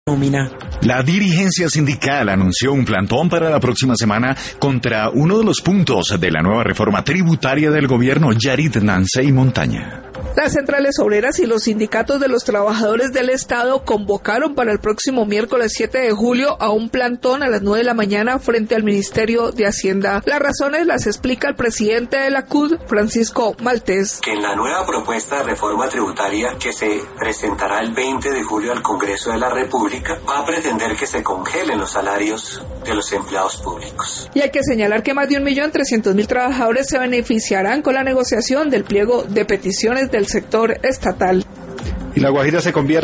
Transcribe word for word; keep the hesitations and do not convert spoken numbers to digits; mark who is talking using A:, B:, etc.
A: nómina.
B: La dirigencia sindical anunció un plantón para la próxima semana contra uno de los puntos de la nueva reforma tributaria del gobierno Yarit Nansey Montaña.
C: Las centrales obreras y los sindicatos de los trabajadores del Estado convocaron para el próximo miércoles siete de julio a un plantón a las nueve de la mañana frente al Ministerio de Hacienda. Las razones las explica el presidente de la C U D, Francisco Maltés.
D: Que en la nueva propuesta de reforma tributaria que se presentará el veinte de julio al Congreso de la República va a pretender que se congelen los salarios de los empleados públicos.
C: Y hay que señalar que más de un millón trescientos mil trabajadores se beneficiarán con la negociación del pliego de peticiones del sector estatal.
E: Y La Guajira se convierte